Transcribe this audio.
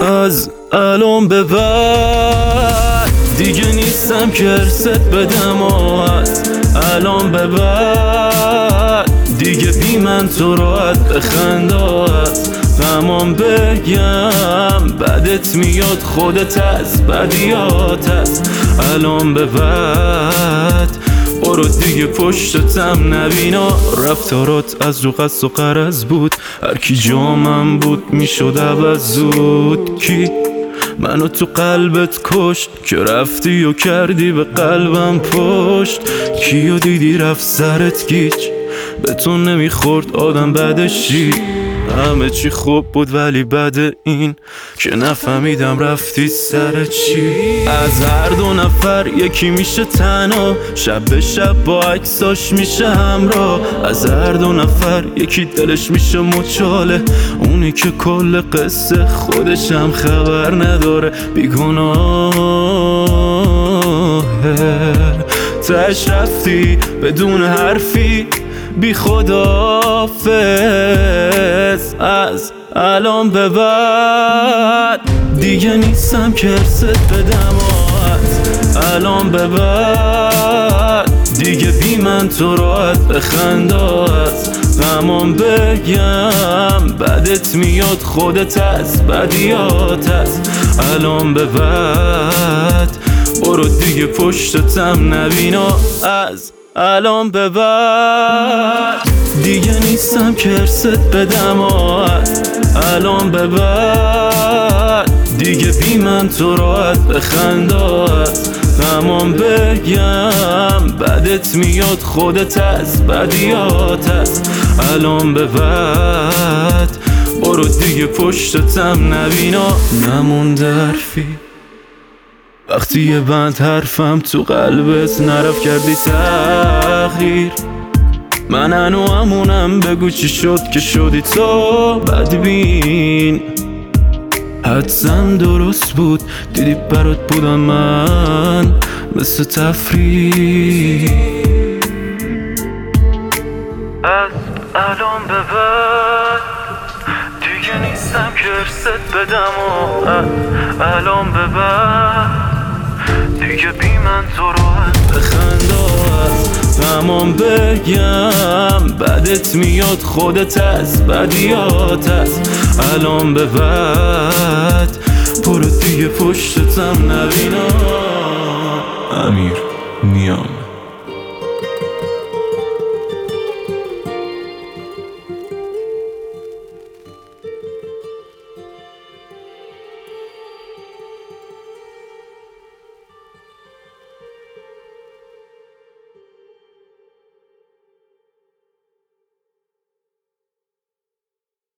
از الان به بعد دیگه نیستم که ارست بدم و از الان به بعد دیگه بی من تو راحت بخند و از غمام بگم بدت میاد خودت از بدیات از الان به بعد برو دیگه پشتتم نبینا رفتارات از رو قصد و قرض بود هر کی جامم بود میشد عوض زود کی منو تو قلبت کشت که رفتی و کردی به قلبم پشت کیو دیدی رفت سرت گیج به تو نمیخورد آدم بعدشی همه چی خوب بود ولی بعد این که نفهمیدم رفتی سر چی از هر دو نفر یکی میشه تنها شب به شب با عکساش میشه همراه از هر دو نفر یکی دلش میشه مچاله اونی که کل قصه خودش هم خبر نداره بیگناهه تاش رفتی بدون حرفی بی خداحافظ از الان به بعد دیگه نیستم که ارست بدم از الان به بعد دیگه بی من تو راحت بخند از غمام بگم بدت میاد خودت از بدیات از الان به بعد برو دیگه پشتتم نبینا از الان به بعد دیگه نیستم که ارست بدم از الان به بعد دیگه بی من تو راحت بخند از غمام بگم بدت میاد خودت از بدیات از الان به بعد برو دیگه پشتتم نبینا نمونده حرفی وقتی یه بند حرفم تو قلبت نرفت کردی تغییر من هنو همونم بگو چی شد که شدی تو بدبین حدسم درست بود دیدی برات بودم من مثل تفریح از الان به بعد دیگه نیستم که ارست بدم و الان به بعد دیگه بی من تو راحت بخند از غمام بگم بدت میاد خودت از بدیات از الان به بعد برو دیگه پشتتم نبینا. امیر نیام.